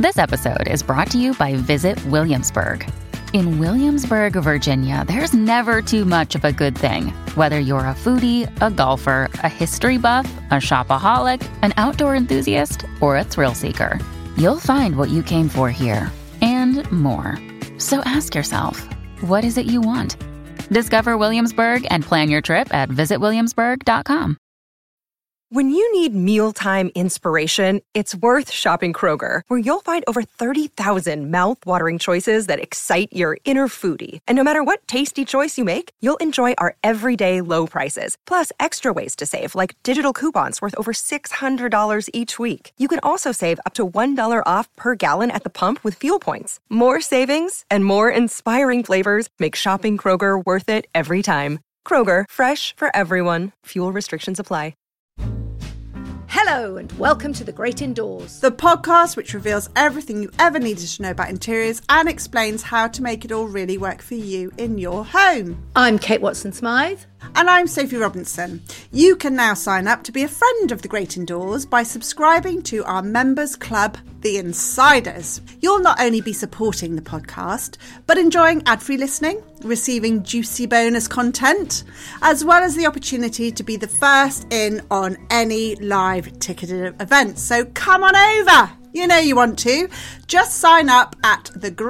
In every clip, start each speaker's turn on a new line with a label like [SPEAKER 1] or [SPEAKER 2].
[SPEAKER 1] This episode is brought to you by Visit Williamsburg. In Williamsburg, Virginia, there's never too much of a good thing. Whether you're a foodie, a golfer, a history buff, a shopaholic, an outdoor enthusiast, or a thrill seeker, you'll find what you came for here and more. So ask yourself, what is it you want? Discover Williamsburg and plan your trip at visitwilliamsburg.com.
[SPEAKER 2] When you need mealtime inspiration, it's worth shopping Kroger, where you'll find over 30,000 mouth-watering choices that excite your inner foodie. And no matter what tasty choice you make, you'll enjoy our everyday low prices, plus extra ways to save, like digital coupons worth over $600 each week. You can also save up to $1 off per gallon at the pump with fuel points. More savings and more inspiring flavors make shopping Kroger worth it every time. Kroger, fresh for everyone. Fuel restrictions apply.
[SPEAKER 3] Hello and welcome to The Great Indoors,
[SPEAKER 4] the podcast which reveals everything you ever needed to know about interiors and explains how to make it all really work for you in your home.
[SPEAKER 3] I'm Kate Watson-Smythe.
[SPEAKER 4] And I'm Sophie Robinson. You can now sign up to be a friend of The Great Indoors by subscribing to our members club, The Insiders. You'll not only be supporting the podcast, but enjoying ad-free listening, receiving juicy bonus content, as well as the opportunity to be the first in on any live ticketed events. So come on over! You know you want to. Just sign up at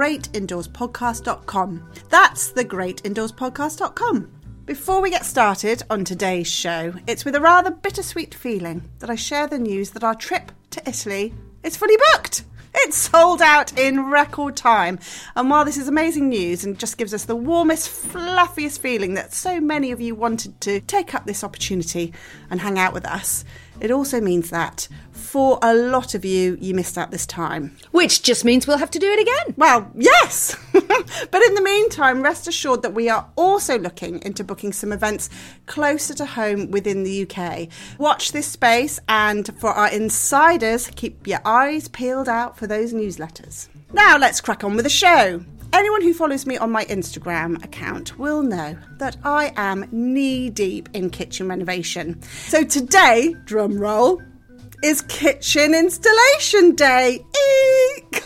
[SPEAKER 4] thegreatindoorspodcast.com. That's thegreatindoorspodcast.com. Before we get started on today's show, it's with a rather bittersweet feeling that I share the news that our trip to Italy is fully booked. It's sold out in record time. And while this is amazing news and just gives us the warmest, fluffiest feeling that so many of you wanted to take up this opportunity and hang out with us, it also means that for a lot of you, you missed out this time.
[SPEAKER 3] Which just means we'll have to do it again.
[SPEAKER 4] Well, yes! But in the meantime, rest assured that we are also looking into booking some events closer to home within the UK. Watch this space, and for our insiders, keep your eyes peeled out for those newsletters. Now let's crack on with the show. Anyone who follows me on my Instagram account will know that I am knee-deep in kitchen renovation. So today, drum roll, is kitchen installation day. Eek!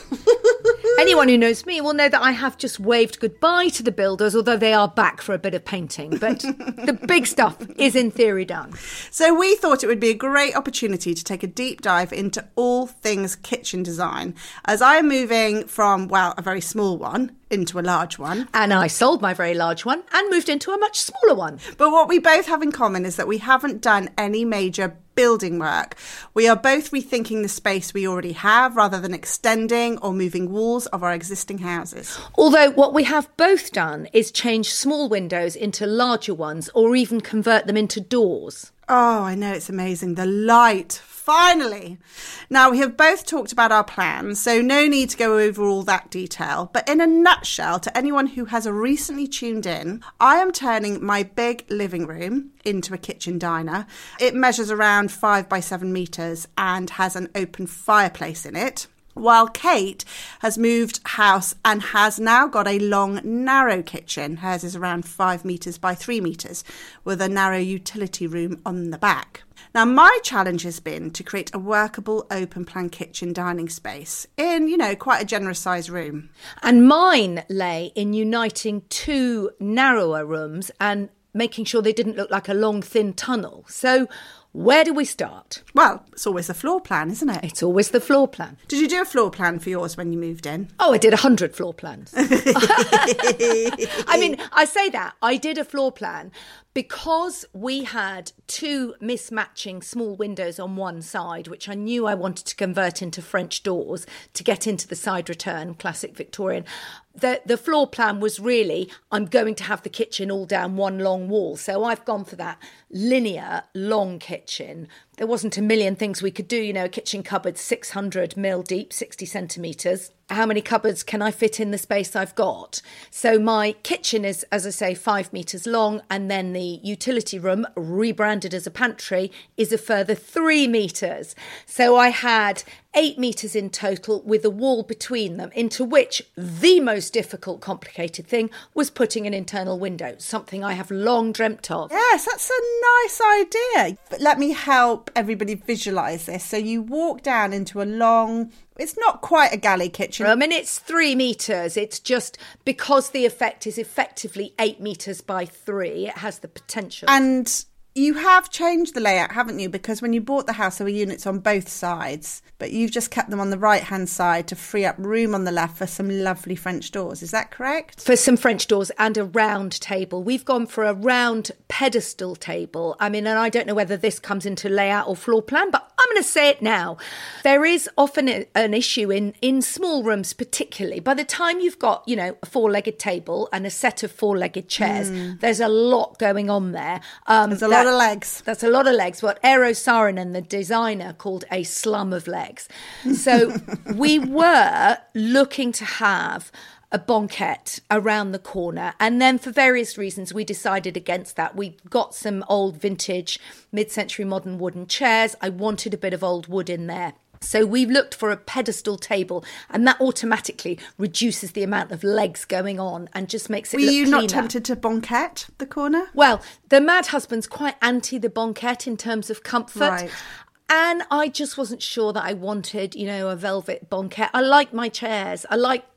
[SPEAKER 3] Anyone who knows me will know that I have just waved goodbye to the builders, although they are back for a bit of painting. But the big stuff is in theory done.
[SPEAKER 4] So we thought it would be a great opportunity to take a deep dive into all things kitchen design, as I am moving from, well, a very small one into a large one.
[SPEAKER 3] And I sold my very large one and moved into a much smaller one.
[SPEAKER 4] But what we both have in common is that we haven't done any major building work. We are both rethinking the space we already have rather than extending or moving walls of our existing houses.
[SPEAKER 3] Although what we have both done is change small windows into larger ones or even convert them into doors.
[SPEAKER 4] Oh, I know, it's amazing. The light, finally. Now, we have both talked about our plans, so no need to go over all that detail. But in a nutshell, to anyone who has recently tuned in, I am turning my big living room into a kitchen diner. It measures around 5 by 7 metres and has an open fireplace in it. While Kate has moved house and has now got a long, narrow kitchen. Hers is around 5 metres by 3 metres with a narrow utility room on the back. Now, my challenge has been to create a workable open plan kitchen dining space in, quite a generous sized room.
[SPEAKER 3] And mine lay in uniting two narrower rooms and making sure they didn't look like a long, thin tunnel. So where do we start?
[SPEAKER 4] Well, it's always the floor plan, isn't it?
[SPEAKER 3] It's always the floor plan.
[SPEAKER 4] Did you do a floor plan for yours when you moved in?
[SPEAKER 3] Oh, I did 100 floor plans. I mean, I say that. I did a floor plan because we had two mismatching small windows on one side, which I knew I wanted to convert into French doors to get into the side return, classic Victorian. The floor plan was really, I'm going to have the kitchen all down one long wall. So I've gone for that linear long kitchen. There wasn't a million things we could do. A kitchen cupboard 600 mil deep, 60 centimetres. How many cupboards can I fit in the space I've got? So my kitchen is, as I say, 5 metres long, and then the utility room, rebranded as a pantry, is a further 3 metres. So I had 8 metres in total with a wall between them, into which the most difficult, complicated thing was putting an internal window, something I have long dreamt of.
[SPEAKER 4] Yes, that's a nice idea. But let me help everybody visualise this. So you walk down into a long It's not quite a galley kitchen.
[SPEAKER 3] I mean, it's 3 metres. It's just because the effect is effectively 8 metres by 3, it has the potential.
[SPEAKER 4] And you have changed the layout, haven't you? Because when you bought the house, there were units on both sides, but you've just kept them on the right-hand side to free up room on the left for some lovely French doors. Is that correct?
[SPEAKER 3] For some French doors and a round table. We've gone for a round pedestal table. I mean, and I don't know whether this comes into layout or floor plan, but I'm going to say it now. There is often an issue in small rooms, particularly. By the time you've got, you know, a 4-legged table and a set of 4-legged chairs, there's a lot going on there.
[SPEAKER 4] There's a lot of legs.
[SPEAKER 3] That's a lot of legs. What Eero Saarinen, the designer, called a slum of legs. So we were looking to have a banquette around the corner. And then for various reasons, we decided against that. We got some old vintage mid-century modern wooden chairs. I wanted a bit of old wood in there. So we looked for a pedestal table, and that automatically reduces the amount of legs going on and just makes it look cleaner. Were you
[SPEAKER 4] not tempted to banquette the corner?
[SPEAKER 3] Well, the Mad Husband's quite anti the banquette in terms of comfort.
[SPEAKER 4] Right.
[SPEAKER 3] And I just wasn't sure that I wanted, you know, a velvet banquette. I like my chairs. I like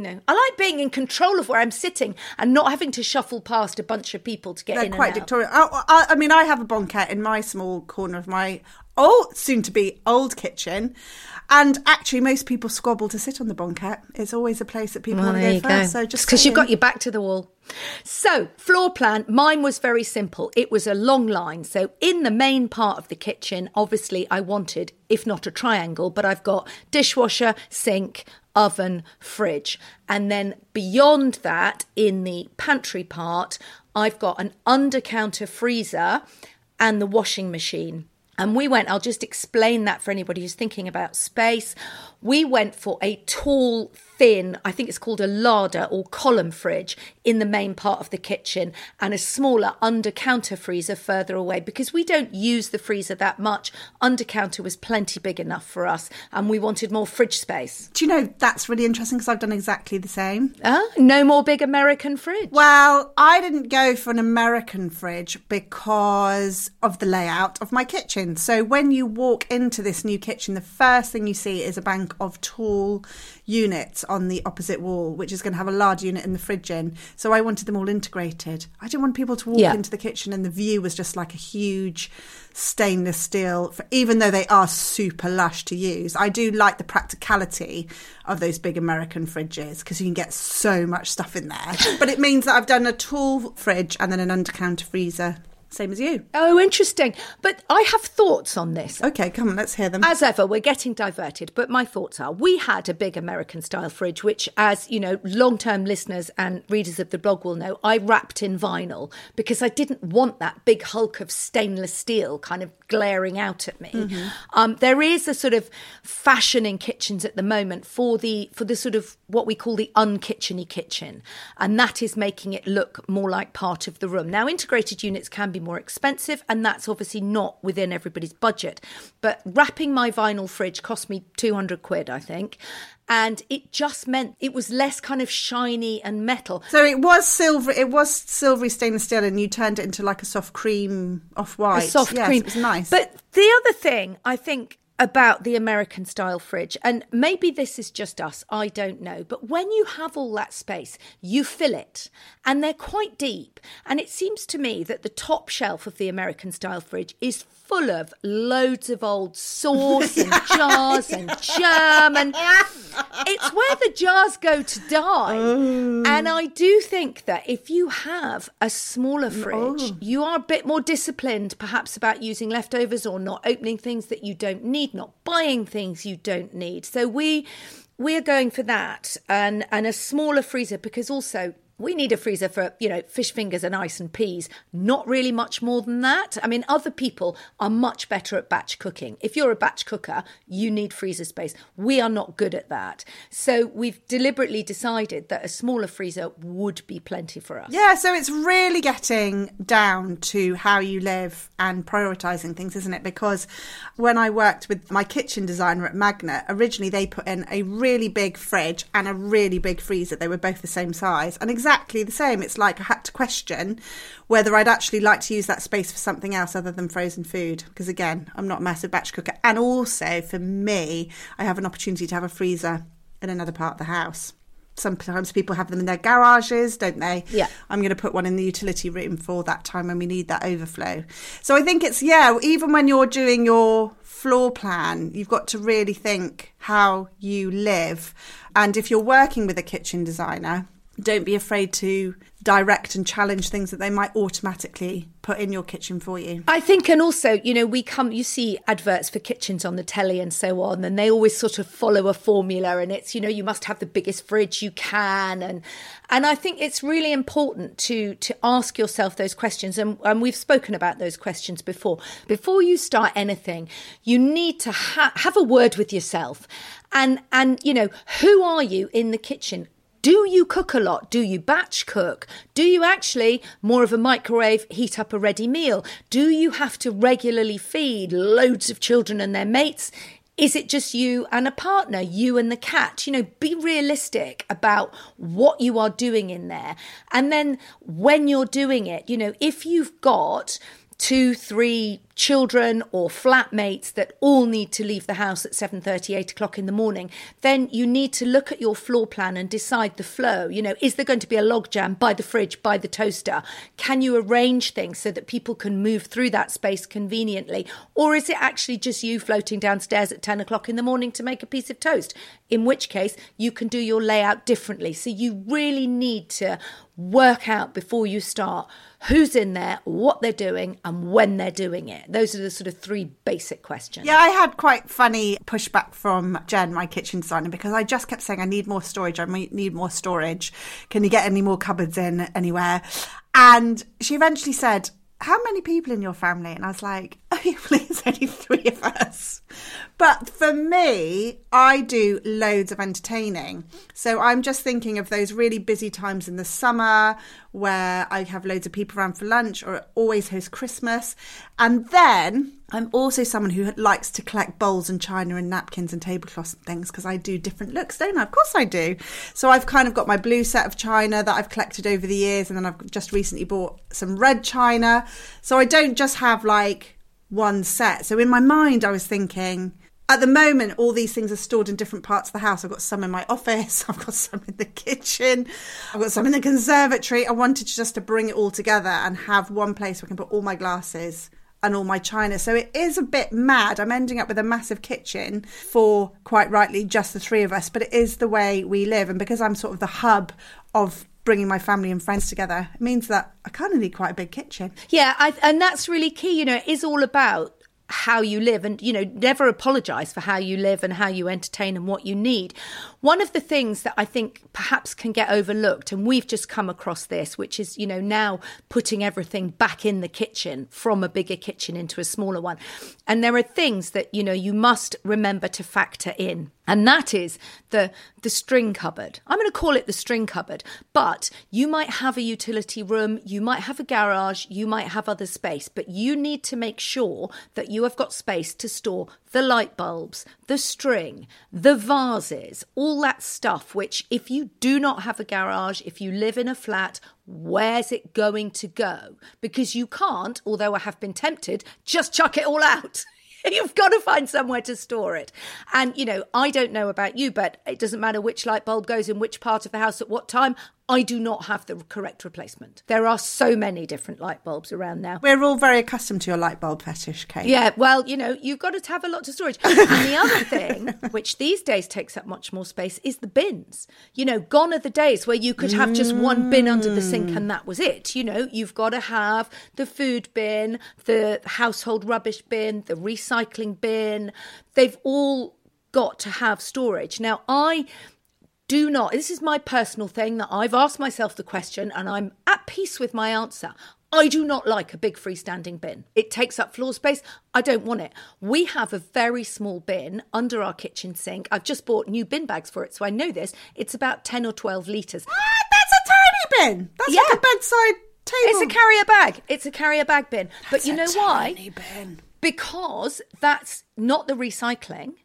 [SPEAKER 3] being in control of where I'm sitting and not having to shuffle past a bunch of people to get in and out.
[SPEAKER 4] They're quite Victorian. I mean, I have a banquette in my small corner of my soon-to-be old kitchen. And actually, most people squabble to sit on the banquette. It's always a place that people want to go first. So just
[SPEAKER 3] because you've got your back to the wall. So, floor plan, mine was very simple. It was a long line. So, in the main part of the kitchen, obviously, I wanted, if not a triangle, but I've got dishwasher, sink, oven, fridge. And then beyond that, in the pantry part, I've got an under-counter freezer and the washing machine. And I'll just explain that for anybody who's thinking about space. We went for a tall, thin, I think it's called a larder or column fridge in the main part of the kitchen, and a smaller under-counter freezer further away because we don't use the freezer that much. Under-counter was plenty big enough for us, and we wanted more fridge space.
[SPEAKER 4] Do you know, that's really interesting because I've done exactly the same.
[SPEAKER 3] No more big American fridge?
[SPEAKER 4] Well, I didn't go for an American fridge because of the layout of my kitchen. So when you walk into this new kitchen, the first thing you see is a bank of tall units on the opposite wall, which is going to have a large unit in the fridge in. So I wanted them all integrated. I didn't want people to walk into the kitchen and the view was just like a huge stainless steel, even though they are super lush to use. I do like the practicality of those big American fridges because you can get so much stuff in there. But it means that I've done a tall fridge and then an under-counter freezer. Same as you.
[SPEAKER 3] Oh, interesting. But I have thoughts on this.
[SPEAKER 4] Okay, come on, let's hear them.
[SPEAKER 3] As ever, we're getting diverted, but my thoughts are, we had a big American-style fridge, which, as, you know, long-term listeners and readers of the blog will know, I wrapped in vinyl because I didn't want that big hulk of stainless steel kind of glaring out at me. Mm-hmm. There is a sort of fashion in kitchens at the moment for the sort of what we call the unkitcheny kitchen, and that is making it look more like part of the room. Now, integrated units can be more expensive, and that's obviously not within everybody's budget. But wrapping my vinyl fridge cost me 200 quid, I think. And it just meant it was less kind of shiny and metal.
[SPEAKER 4] So it was silvery stainless steel, and you turned it into like a soft cream off-white.
[SPEAKER 3] A soft cream.
[SPEAKER 4] It was nice.
[SPEAKER 3] But the other thing, I think, about the American style fridge, and maybe this is just us, I don't know, but when you have all that space, you fill it, and they're quite deep. And it seems to me that the top shelf of the American style fridge is full of loads of old sauce and jars and jam, and it's where the jars go to die. And I do think that if you have a smaller fridge, you are a bit more disciplined perhaps about using leftovers or not opening things that you don't need, not buying things you don't need. So we are going for that, and a smaller freezer, because also we need a freezer for, you know, fish fingers and ice and peas. Not really much more than that. I mean, other people are much better at batch cooking. If you're a batch cooker, you need freezer space. We are not good at that. So we've deliberately decided that a smaller freezer would be plenty for us.
[SPEAKER 4] Yeah, so it's really getting down to how you live and prioritising things, isn't it? Because when I worked with my kitchen designer at Magnet, originally they put in a really big fridge and a really big freezer. They were both the same size. And exactly exactly the same. It's like I had to question whether I'd actually like to use that space for something else other than frozen food. Because again, I'm not a massive batch cooker. And also for me, I have an opportunity to have a freezer in another part of the house. Sometimes people have them in their garages, don't they?
[SPEAKER 3] Yeah.
[SPEAKER 4] I'm going to put one in the utility room for that time when we need that overflow. So I think it's, yeah, even when you're doing your floor plan, you've got to really think how you live. And if you're working with a kitchen designer, don't be afraid to direct and challenge things that they might automatically put in your kitchen for you.
[SPEAKER 3] I think, and also, you know, you see adverts for kitchens on the telly and so on, and they always sort of follow a formula, and it's, you know, you must have the biggest fridge you can. And I think it's really important to ask yourself those questions. And we've spoken about those questions before. Before you start anything, you need to have a word with yourself. And, you know, who are you in the kitchen? Do you cook a lot? Do you batch cook? Do you actually, more of a microwave, heat up a ready meal? Do you have to regularly feed loads of children and their mates? Is it just you and a partner, you and the cat? You know, be realistic about what you are doing in there. And then when you're doing it, you know, if you've got 2, 3 children or flatmates that all need to leave the house at 7:30, 8 o'clock in the morning, then you need to look at your floor plan and decide the flow. You know, is there going to be a logjam by the fridge, by the toaster? Can you arrange things so that people can move through that space conveniently? Or is it actually just you floating downstairs at 10 o'clock in the morning to make a piece of toast? In which case, you can do your layout differently. So you really need to work out before you start who's in there, what they're doing, and when they're doing it. Those are the sort of 3 basic questions.
[SPEAKER 4] Yeah, I had quite funny pushback from Jen, my kitchen designer, because I just kept saying, I need more storage. I need more storage. Can you get any more cupboards in anywhere? And she eventually said, how many people in your family? And I was like, oh, there's only 3 of us. But for me, I do loads of entertaining. So I'm just thinking of those really busy times in the summer where I have loads of people around for lunch, or always host Christmas. And then I'm also someone who likes to collect bowls and china and napkins and tablecloths and things, because I do different looks, don't I? Of course I do. So I've kind of got my blue set of china that I've collected over the years, and then I've just recently bought some red china. So I don't just have like one set. So in my mind, I was thinking, at the moment, all these things are stored in different parts of the house. I've got some in my office. I've got some in the kitchen. I've got some in the conservatory. I wanted just to bring it all together and have one place where I can put all my glasses and all my china. So it is a bit mad. I'm ending up with a massive kitchen for, quite rightly, just the 3 of us. But it is the way we live. And because I'm sort of the hub of bringing my family and friends together, it means that I kind of need quite a big kitchen.
[SPEAKER 3] Yeah, and that's really key. You know, it is all about how you live, and, you know, never apologise for how you live and how you entertain and what you need. One of the things that I think perhaps can get overlooked, and we've just come across this, which is, you know, now putting everything back in the kitchen from a bigger kitchen into a smaller one. And there are things that, you know, you must remember to factor in. And that is the string cupboard. I'm going to call it the string cupboard, but you might have a utility room, you might have a garage, you might have other space, but you need to make sure that you have got space to store the light bulbs, the string, the vases, all that stuff, which if you do not have a garage, if you live in a flat, where's it going to go? Because you can't, although I have been tempted, just chuck it all out. You've got to find somewhere to store it. And, you know, I don't know about you, but it doesn't matter which light bulb goes in which part of the house at what time. I do not have the correct replacement. There are so many different light bulbs around now.
[SPEAKER 4] We're all very accustomed to your light bulb fetish, Kate.
[SPEAKER 3] Yeah, well, you know, you've got to have a lot of storage. And the other thing, which these days takes up much more space, is the bins. You know, gone are the days where you could have just one bin under the sink and that was it. You know, you've got to have the food bin, the household rubbish bin, the recycling bin. They've all got to have storage. Now, this is my personal thing that I've asked myself the question and I'm at peace with my answer. I do not like a big freestanding bin. It takes up floor space. I don't want it. We have a very small bin under our kitchen sink. I've just bought new bin bags for it, so I know this. It's about 10 or 12 litres.
[SPEAKER 4] What? That's a tiny bin. That's like a bedside table.
[SPEAKER 3] It's a carrier bag. It's a carrier bag bin. But you know why?
[SPEAKER 4] Bin.
[SPEAKER 3] Because that's not the recycling.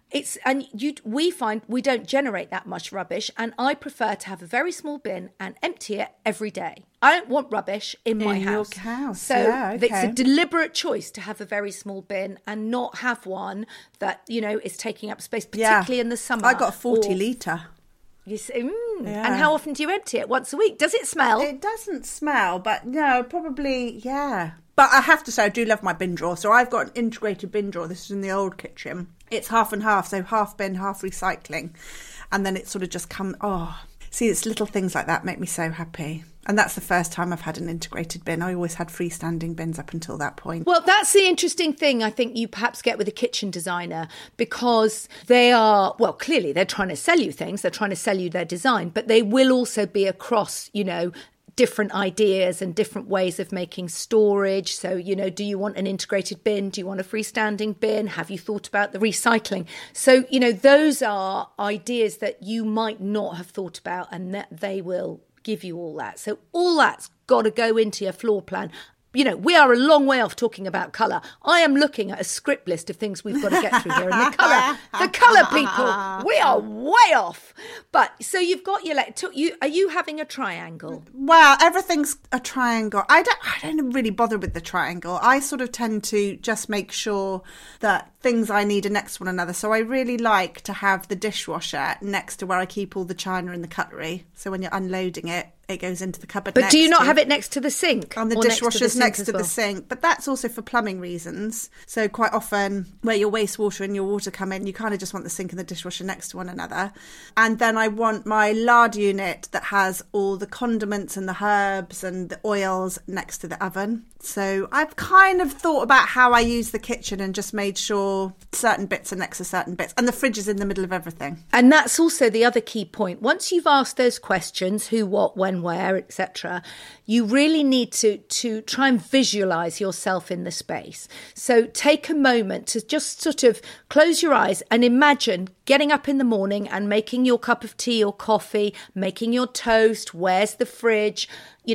[SPEAKER 3] We find we don't generate that much rubbish, and I prefer to have a very small bin and empty it every day. I don't want rubbish in my house.
[SPEAKER 4] Your house.
[SPEAKER 3] So
[SPEAKER 4] yeah, okay.
[SPEAKER 3] it's a deliberate choice to have a very small bin and not have one that, is taking up space, particularly in the summer.
[SPEAKER 4] I got a 40 litre.
[SPEAKER 3] You say, And how often do you empty it? Once a week? Does it smell?
[SPEAKER 4] It doesn't smell, but no, probably, yeah. But I have to say, I do love my bin drawer. So I've got an integrated bin drawer. This is in the old kitchen. It's half and half, so half bin, half recycling. And then it sort of just comes, see, it's little things like that make me so happy. And that's the first time I've had an integrated bin. I always had freestanding bins up until that point.
[SPEAKER 3] Well, that's the interesting thing I think you perhaps get with a kitchen designer, because they are, well, clearly they're trying to sell you things. They're trying to sell you their design, but they will also be across, different ideas and different ways of making storage. So, do you want an integrated bin? Do you want a freestanding bin? Have you thought about the recycling? So, those are ideas that you might not have thought about, and that they will give you all that. So all that's got to go into your floor plan. We are a long way off talking about colour. I am looking at a script list of things we've got to get through here. And the colour people, we are way off. But so you've got your, are you having a triangle?
[SPEAKER 4] Well, everything's a triangle. I don't really bother with the triangle. I sort of tend to just make sure that things I need are next to one another. So I really like to have the dishwasher next to where I keep all the china and the cutlery. So when you're unloading it, it goes into the cupboard.
[SPEAKER 3] But do you not have it next to the sink?
[SPEAKER 4] And the dishwasher's next to the sink. But that's also for plumbing reasons. So quite often where your wastewater and your water come in, you kind of just want the sink and the dishwasher next to one another. And then I want my lard unit that has all the condiments and the herbs and the oils next to the oven. So I've kind of thought about how I use the kitchen and just made sure certain bits are next to certain bits. And the fridge is in the middle of everything.
[SPEAKER 3] And that's also the other key point. Once you've asked those questions, who, what, when, where, etc., you really need to try and visualise yourself in the space. So take a moment to just sort of close your eyes and imagine getting up in the morning and making your cup of tea or coffee, making your toast. Where's the fridge?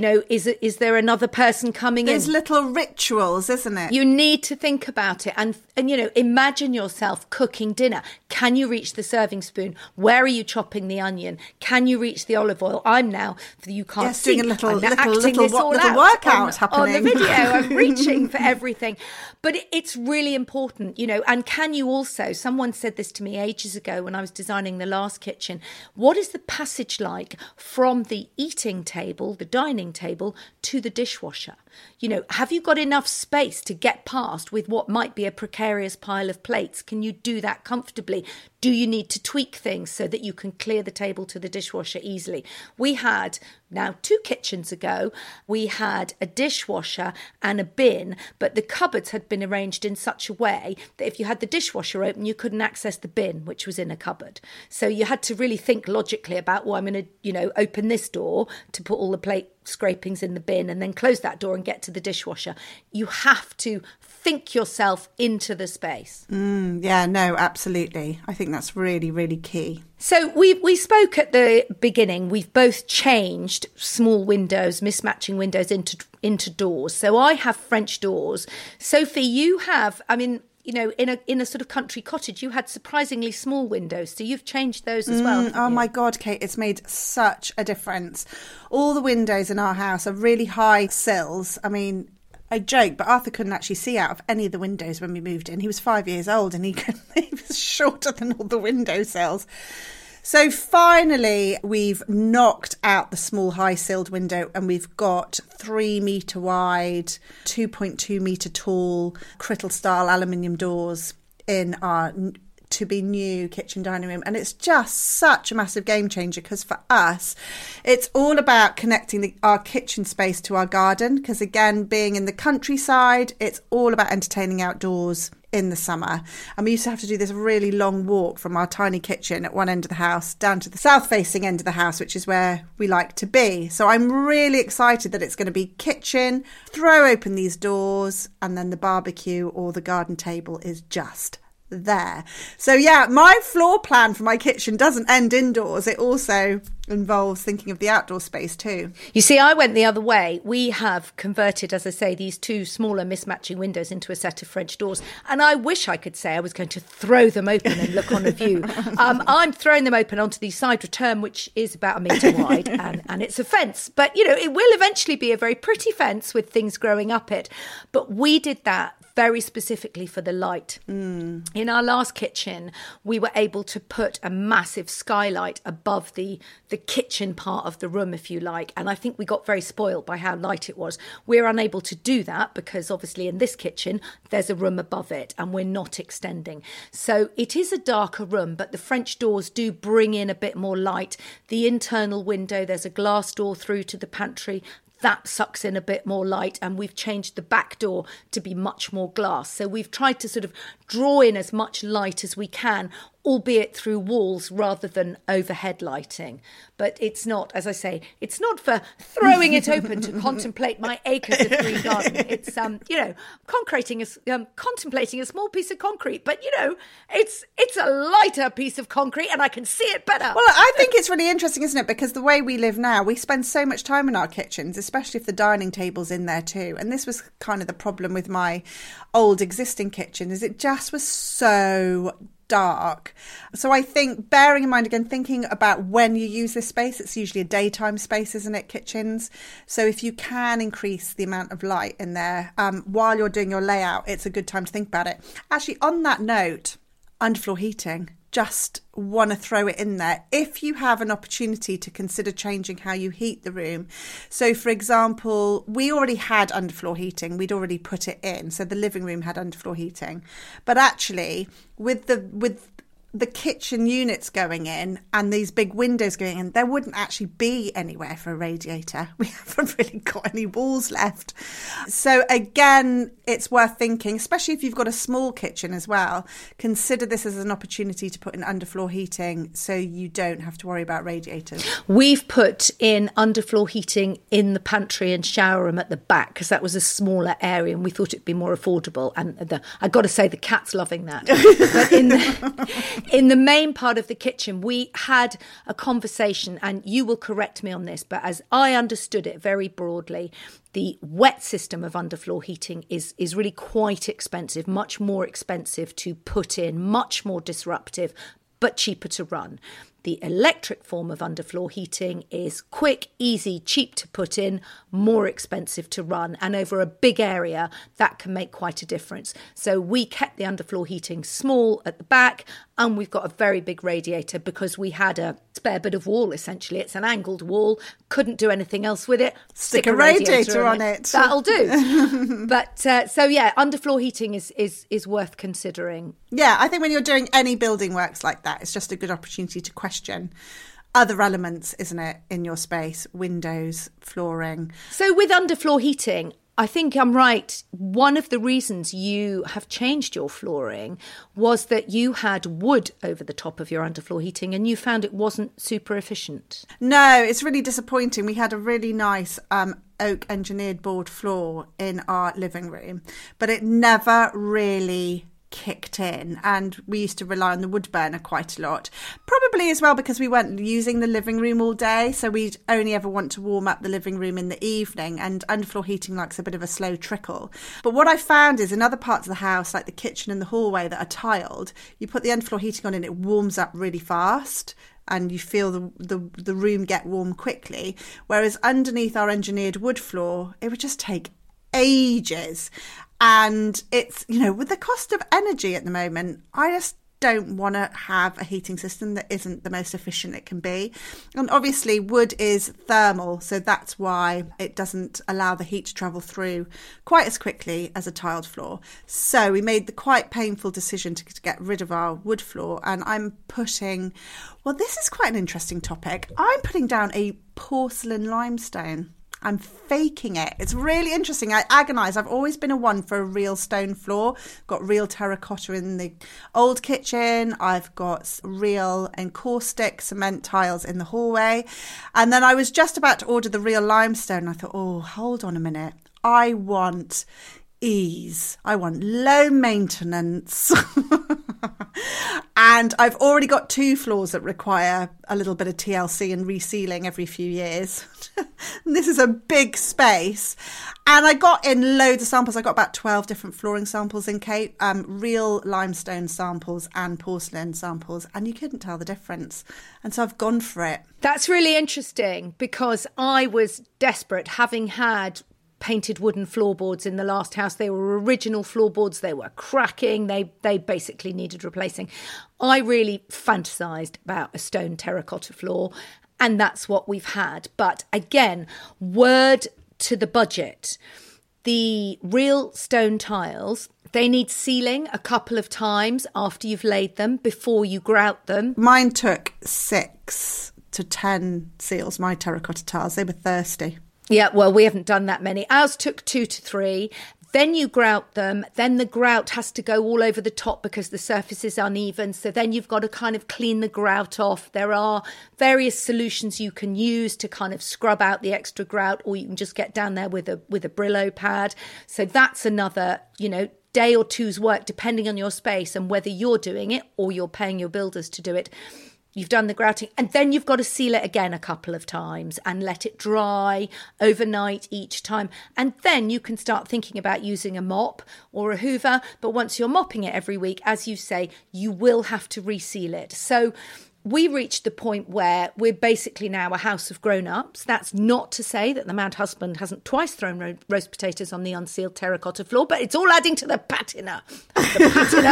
[SPEAKER 3] Is there another person coming in?
[SPEAKER 4] There's little rituals, isn't it?
[SPEAKER 3] You need to think about it and imagine yourself cooking dinner. Can you reach the serving spoon? Where are you chopping the onion? Can you reach the olive oil? I'm now, you can't see,
[SPEAKER 4] doing a little
[SPEAKER 3] workout
[SPEAKER 4] happening
[SPEAKER 3] on the video. I'm reaching for everything. But it's really important, and can you also, someone said this to me ages ago when I was designing the last kitchen, what is the passage like from the eating table, the dining table, to the dishwasher? Have you got enough space to get past with what might be a precarious pile of plates? Can you do that comfortably? Do you need to tweak things so that you can clear the table to the dishwasher easily? We had, now 2 kitchens ago, we had a dishwasher and a bin, but the cupboards had been arranged in such a way that if you had the dishwasher open, you couldn't access the bin, which was in a cupboard. So you had to really think logically about, I'm going to, open this door to put all the plate scrapings in the bin and then close that door and get to the dishwasher. You have to think yourself into the space.
[SPEAKER 4] Yeah, no, absolutely. I think that's really, really key.
[SPEAKER 3] So we spoke at the beginning. We've both changed small windows, mismatching windows into doors. So I have French doors. Sophie, you have, in a sort of country cottage, you had surprisingly small windows. So you've changed those as well.
[SPEAKER 4] Oh my God, Kate, it's made such a difference. All the windows in our house are really high sills. I joke, but Arthur couldn't actually see out of any of the windows when we moved in. He was 5 years old and he was shorter than all the windowsills. So finally, we've knocked out the small high-silled window and we've got 3 metre wide, 2.2 metre tall, Crittall-style aluminium doors in our to-be new kitchen dining room. And it's just such a massive game changer because for us, it's all about connecting our kitchen space to our garden. Because again, being in the countryside, it's all about entertaining outdoors in the summer. And we used to have to do this really long walk from our tiny kitchen at one end of the house down to the south-facing end of the house, which is where we like to be. So I'm really excited that it's going to be kitchen, throw open these doors, and then the barbecue or the garden table is just there. So yeah, my floor plan for my kitchen doesn't end indoors. It also involves thinking of the outdoor space too.
[SPEAKER 3] You see, I went the other way. We have converted, as I say, these two smaller mismatching windows into a set of French doors. And I wish I could say I was going to throw them open and look on a view. I'm throwing them open onto the side return, which is about 1 metre wide, and it's a fence. But, you know, it will eventually be a very pretty fence with things growing up it. But we did that very specifically for the light. In our last kitchen, we were able to put a massive skylight above the kitchen part of the room, if you like. And I think we got very spoiled by how light it was. We're unable to do that because obviously in this kitchen, there's a room above it and we're not extending. So it is a darker room, but the French doors do bring in a bit more light. The internal window, there's a glass door through to the pantry. That sucks in a bit more light, and we've changed the back door to be much more glass. So we've tried to sort of draw in as much light as we can, albeit through walls rather than overhead lighting. But it's not, as I say, it's not for throwing it open to contemplate my acres of green garden. It's, contemplating a small piece of concrete. But, you know, it's a lighter piece of concrete and I can see it better.
[SPEAKER 4] Well, I think it's really interesting, isn't it? Because the way we live now, we spend so much time in our kitchens, especially if the dining table's in there too. And this was kind of the problem with my old existing kitchen, is it just was so dark. So I think, bearing in mind again, thinking about when you use this space, it's usually a daytime space, isn't it, kitchens? So if you can increase the amount of light in there while you're doing your layout, it's a good time to think about it. Actually, on that note, underfloor heating, just want to throw it in there. If you have an opportunity to consider changing how you heat the room. So, for example, we already had underfloor heating. We'd already put it in. So the living room had underfloor heating. But actually, with the kitchen units going in and these big windows going in, there wouldn't actually be anywhere for a radiator. We haven't really got any walls left. So again, it's worth thinking, especially if you've got a small kitchen as well, consider this as an opportunity to put in underfloor heating so you don't have to worry about radiators.
[SPEAKER 3] We've put in underfloor heating in the pantry and shower room at the back because that was a smaller area and we thought it'd be more affordable. And I got to say, the cat's loving that. But in the main part of the kitchen, we had a conversation, and you will correct me on this, but as I understood it very broadly, the wet system of underfloor heating is really quite expensive, much more expensive to put in, much more disruptive, but cheaper to run. The electric form of underfloor heating is quick, easy, cheap to put in, more expensive to run. And over a big area, that can make quite a difference. So we kept the underfloor heating small at the back, and we've got a very big radiator because we had a spare bit of wall, essentially. It's an angled wall, couldn't do anything else with it.
[SPEAKER 4] Stick a radiator on it.
[SPEAKER 3] That'll do. But so, yeah, underfloor heating is worth considering.
[SPEAKER 4] Yeah, I think when you're doing any building works like that, it's just a good opportunity to question other elements, isn't it, in your space, windows, flooring.
[SPEAKER 3] So with underfloor heating, I think I'm right. One of the reasons you have changed your flooring was that you had wood over the top of your underfloor heating and you found it wasn't super efficient.
[SPEAKER 4] No, it's really disappointing. We had a really nice oak engineered board floor in our living room, but it never really kicked in, and we used to rely on the wood burner quite a lot, probably as well because we weren't using the living room all day, so we'd only ever want to warm up the living room in the evening, and underfloor heating likes a bit of a slow trickle. But what I found is in other parts of the house, like the kitchen and the hallway that are tiled, you put the underfloor heating on and it warms up really fast and you feel the room get warm quickly, whereas underneath our engineered wood floor it would just take ages. And it's, you know, with the cost of energy at the moment, I just don't want to have a heating system that isn't the most efficient it can be. And obviously wood is thermal, so that's why it doesn't allow the heat to travel through quite as quickly as a tiled floor. So we made the quite painful decision to get rid of our wood floor, and I'm putting, well, this is quite an interesting topic. I'm putting down a porcelain limestone. I'm faking it. It's really interesting. I agonise. I've always been a one for a real stone floor. Got real terracotta in the old kitchen. I've got real encaustic cement tiles in the hallway. And then I was just about to order the real limestone. I thought, oh, hold on a minute. I want ease. I want low maintenance. And I've already got 2 floors that require a little bit of TLC and resealing every few years. And this is a big space. And I got in loads of samples. I got about 12 different flooring samples in, Kate, real limestone samples and porcelain samples. And you couldn't tell the difference. And so I've gone for it. That's
[SPEAKER 3] really interesting, because I was desperate, having had painted wooden floorboards in the last house. They were original floorboards. They were cracking. They basically needed replacing. I really fantasised about a stone terracotta floor, and that's what we've had. But again, word to the budget. The real stone tiles, they need sealing a couple of times after you've laid them before you grout them.
[SPEAKER 4] Mine took 6 to 10 seals, my terracotta tiles. They were thirsty.
[SPEAKER 3] Yeah, well, we haven't done that many. Ours took 2 to 3. Then you grout them. Then the grout has to go all over the top because the surface is uneven. So then you've got to kind of clean the grout off. There are various solutions you can use to kind of scrub out the extra grout, or you can just get down there with a Brillo pad. So that's another, day or two's work, depending on your space and whether you're doing it or you're paying your builders to do it. You've done the grouting, and then you've got to seal it again a couple of times and let it dry overnight each time. And then you can start thinking about using a mop or a hoover. But once you're mopping it every week, as you say, you will have to reseal it. So we reached the point where we're basically now a house of grown-ups. That's not to say that the mad husband hasn't twice thrown roast potatoes on the unsealed terracotta floor, but it's all adding to the patina. The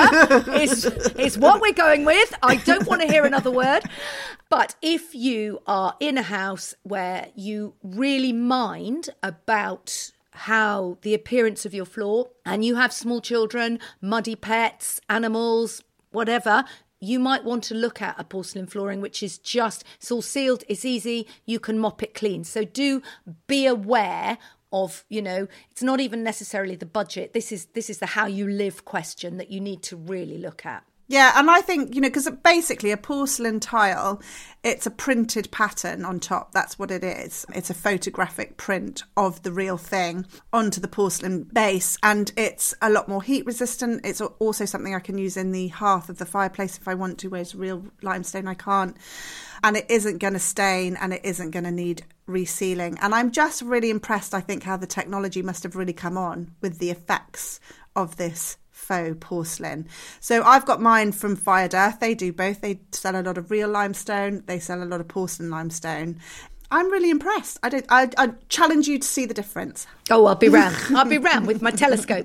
[SPEAKER 3] patina is what we're going with. I don't want to hear another word. But if you are in a house where you really mind about how the appearance of your floor, and you have small children, muddy pets, animals, whatever, you might want to look at a porcelain flooring, which is it's all sealed, it's easy, you can mop it clean. So do be aware of, it's not even necessarily the budget. This is the how you live question that you need to really look at.
[SPEAKER 4] Yeah, and I think, because basically a porcelain tile, it's a printed pattern on top. That's what it is. It's a photographic print of the real thing onto the porcelain base, and it's a lot more heat resistant. It's also something I can use in the hearth of the fireplace if I want to, whereas real limestone I can't. And it isn't going to stain, and it isn't going to need resealing. And I'm just really impressed, I think, how the technology must have really come on with the effects of this faux porcelain. So I've got mine from Fired Earth. They do both. They sell a lot of real limestone. They sell a lot of porcelain limestone. I'm really impressed. I challenge you to see the difference.
[SPEAKER 3] Oh, I'll be round with my telescope.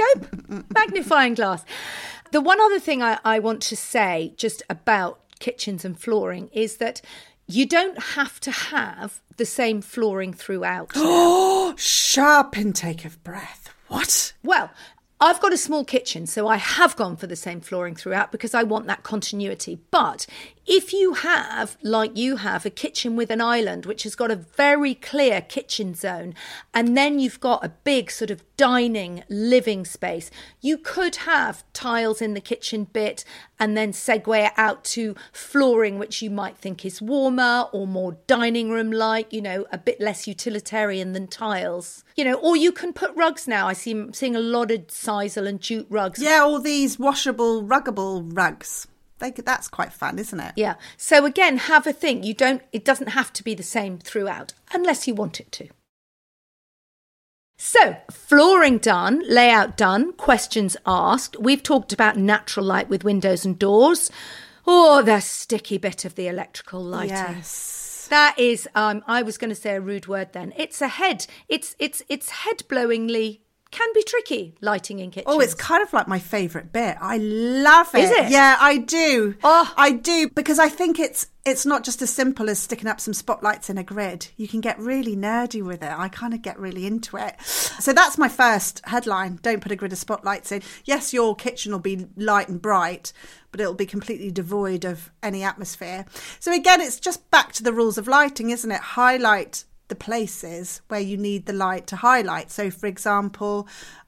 [SPEAKER 3] Magnifying glass. The one other thing I want to say just about kitchens and flooring is that you don't have to have the same flooring throughout.
[SPEAKER 4] Oh, sharp intake of breath. What?
[SPEAKER 3] Well, I've got a small kitchen, so I have gone for the same flooring throughout because I want that continuity. But if you have, like you have, a kitchen with an island, which has got a very clear kitchen zone, and then you've got a big sort of dining, living space, you could have tiles in the kitchen bit and then segue out to flooring, which you might think is warmer or more dining room-like, a bit less utilitarian than tiles. Or you can put rugs now. I'm seeing a lot of sisal and jute rugs.
[SPEAKER 4] Yeah, all these washable, ruggable rugs. That's quite fun, isn't it?
[SPEAKER 3] Yeah. So again, have a think. It doesn't have to be the same throughout, unless you want it to. So, flooring done, layout done, questions asked. We've talked about natural light with windows and doors. Oh, the sticky bit of the electrical lighting.
[SPEAKER 4] Yes.
[SPEAKER 3] That is, I was going to say a rude word then. It's a head. It's head-blowingly can be tricky, lighting in kitchens.
[SPEAKER 4] Oh, it's kind of like my favourite bit. I love it.
[SPEAKER 3] Is it?
[SPEAKER 4] Yeah, I do.
[SPEAKER 3] Oh.
[SPEAKER 4] I do, because I think it's not just as simple as sticking up some spotlights in a grid. You can get really nerdy with it. I kind of get really into it. So that's my first headline. Don't put a grid of spotlights in. Yes, your kitchen will be light and bright, but it'll be completely devoid of any atmosphere. So again, it's just back to the rules of lighting, isn't it? Highlight the places where you need the light to highlight. So, for example,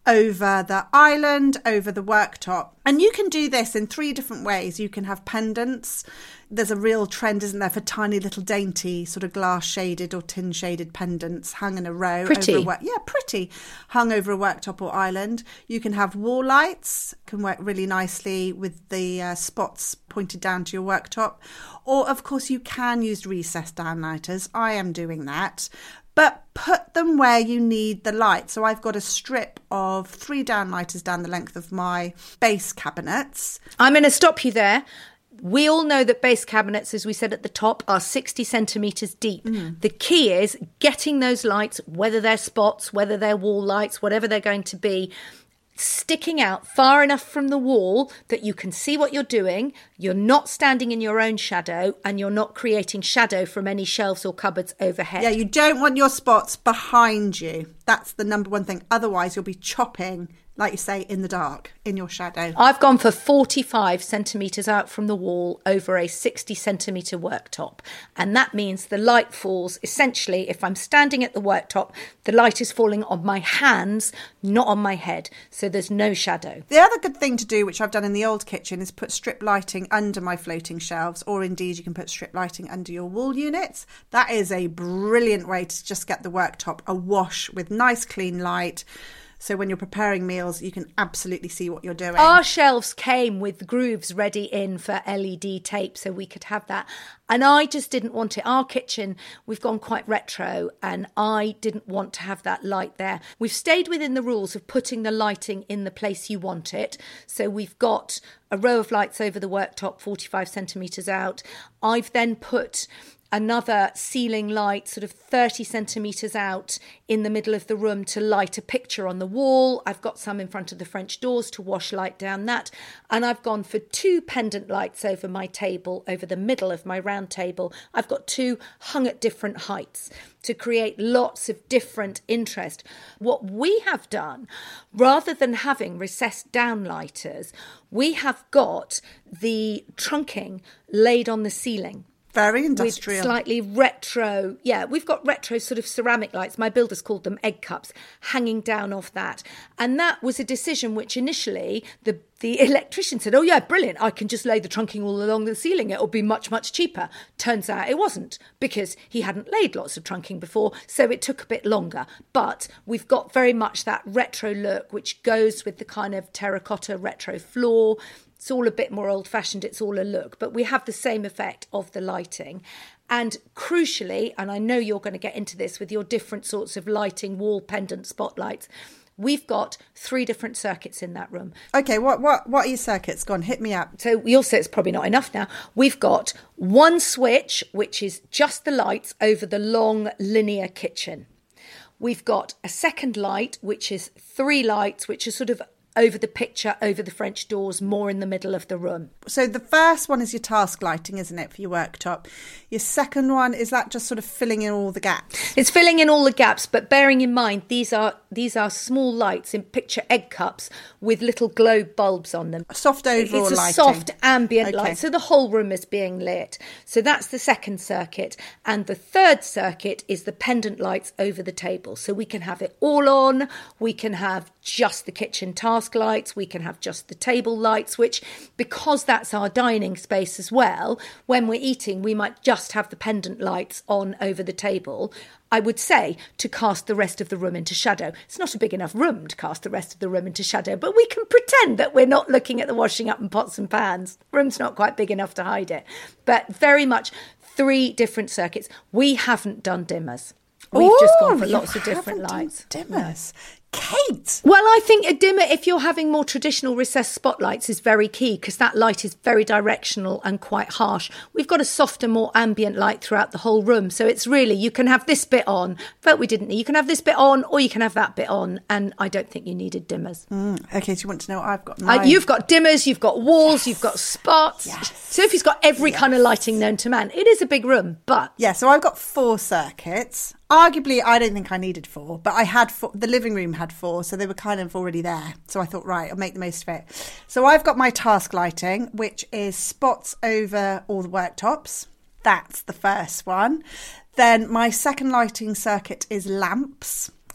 [SPEAKER 4] over the island, over the worktop. And you can do this in 3 different ways. You can have pendants. There's a real trend, isn't there, for tiny little dainty sort of glass shaded or tin shaded pendants hung in a row.
[SPEAKER 3] Pretty.
[SPEAKER 4] Pretty. Hung over a worktop or island. You can have wall lights, can work really nicely with the spots pointed down to your worktop. Or, of course, you can use recessed downlighters. I am doing that. But put them where you need the light. So I've got a strip of 3 downlighters down the length of my base cabinets.
[SPEAKER 3] I'm going to stop you there. We all know that base cabinets, as we said at the top, are 60 centimetres deep. The key is getting those lights, whether they're spots, whether they're wall lights, whatever they're going to be, sticking out far enough from the wall that you can see what you're doing, you're not standing in your own shadow, and you're not creating shadow from any shelves or cupboards overhead.
[SPEAKER 4] Yeah, you don't want your spots behind you. That's the number one thing. Otherwise, you'll be chopping, like you say, in the dark, in your shadow.
[SPEAKER 3] I've gone for 45 centimetres out from the wall over a 60 centimetre worktop. And that means the light falls, essentially, if I'm standing at the worktop, the light is falling on my hands, not on my head. So there's no shadow.
[SPEAKER 4] The other good thing to do, which I've done in the old kitchen, is put strip lighting under my floating shelves, or indeed you can put strip lighting under your wall units. That is a brilliant way to just get the worktop awash with nice clean light. So when you're preparing meals, you can absolutely see what you're doing.
[SPEAKER 3] Our shelves came with grooves ready in for LED tape, so we could have that. And I just didn't want it. Our kitchen, we've gone quite retro, and I didn't want to have that light there. We've stayed within the rules of putting the lighting in the place you want it. So we've got a row of lights over the worktop, 45 centimetres out. I've then put another ceiling light sort of 30 centimetres out in the middle of the room to light a picture on the wall. I've got some in front of the French doors to wash light down that. And I've gone for 2 pendant lights over my table, over the middle of my round table. I've got 2 hung at different heights to create lots of different interest. What we have done, rather than having recessed downlighters, we have got the trunking laid on the ceiling.
[SPEAKER 4] Very industrial.
[SPEAKER 3] With slightly retro, we've got retro sort of ceramic lights. My builders called them egg cups, hanging down off that. And that was a decision which initially the electrician said, oh yeah, brilliant, I can just lay the trunking all along the ceiling. It'll be much, much cheaper. Turns out it wasn't, because he hadn't laid lots of trunking before, so it took a bit longer. But we've got very much that retro look, which goes with the kind of terracotta retro floor. It's all a bit more old-fashioned, it's all a look, but we have the same effect of the lighting. And crucially, and I know you're going to get into this with your different sorts of lighting, wall pendant spotlights, we've got 3 different circuits in that room.
[SPEAKER 4] Okay, what are your circuits? Go on, hit me up.
[SPEAKER 3] So you'll say it's probably not enough now. We've got 1 switch, which is just the lights over the long linear kitchen. We've got a second light, which is 3 lights, which are sort of over the picture, over the French doors, more in the middle of the room.
[SPEAKER 4] So the first one is your task lighting, isn't it, for your worktop? Your second one, is that just sort of filling in all the gaps?
[SPEAKER 3] It's filling in all the gaps, but bearing in mind, these are small lights in picture egg cups with little globe bulbs on them.
[SPEAKER 4] Soft overall lighting.
[SPEAKER 3] It's a soft ambient light, so the whole room is being lit. So that's the second circuit. And the third circuit is the pendant lights over the table. So we can have it all on, we can have just the kitchen task lights, we can have just the table lights, which, because that's our dining space as well, when we're eating we might just have the pendant lights on over the table, I would say, to cast the rest of the room into shadow. It's not a big enough room to cast the rest of the room into shadow, but we can pretend that we're not looking at the washing up and pots and pans. The room's not quite big enough to hide it. But very much 3 different circuits. We haven't done dimmers. We've just gone for lots of different lights.
[SPEAKER 4] Dimmers. Kate!
[SPEAKER 3] Well, I think a dimmer, if you're having more traditional recessed spotlights, is very key, because that light is very directional and quite harsh. We've got a softer, more ambient light throughout the whole room. So it's really, you can have this bit on, but we didn't. You can have this bit on, or you can have that bit on. And I don't think you needed dimmers.
[SPEAKER 4] Okay, so you want to know what I've got?
[SPEAKER 3] You've got dimmers, you've got walls, you've got spots. Yes. Sophie's got every kind of lighting known to man. It is a big room, but...
[SPEAKER 4] Yeah, so I've got 4 circuits. Arguably, I don't think I needed 4, but I had 4. The living room had 4, so they were kind of already there. So I thought, right, I'll make the most of it. So I've got my task lighting, which is spots over all the worktops. That's the first one. Then my second lighting circuit is lamps.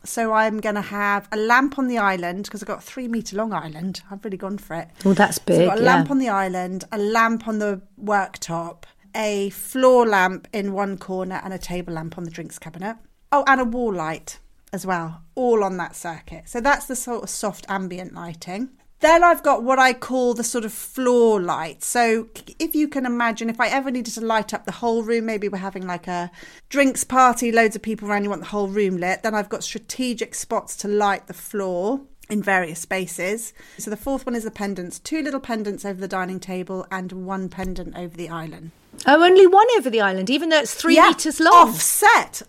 [SPEAKER 4] So I'm going to have a lamp on the island because I've got a 3 metre long island. I've really gone for it.
[SPEAKER 3] Oh, that's big.
[SPEAKER 4] So I've got a lamp on the island, a lamp on the worktop, a floor lamp in one corner and a table lamp on the drinks cabinet. Oh, and a wall light as well, all on that circuit. So that's the sort of soft ambient lighting. Then I've got what I call the sort of floor light. So if you can imagine, if I ever needed to light up the whole room, maybe we're having like a drinks party, loads of people around, you want the whole room lit, then I've got strategic spots to light the floor in various spaces. So the fourth one is the pendants. 2 little pendants over the dining table and 1 pendant over the island.
[SPEAKER 3] Oh, only one over the island, even though it's 3 metres long.
[SPEAKER 4] Offset.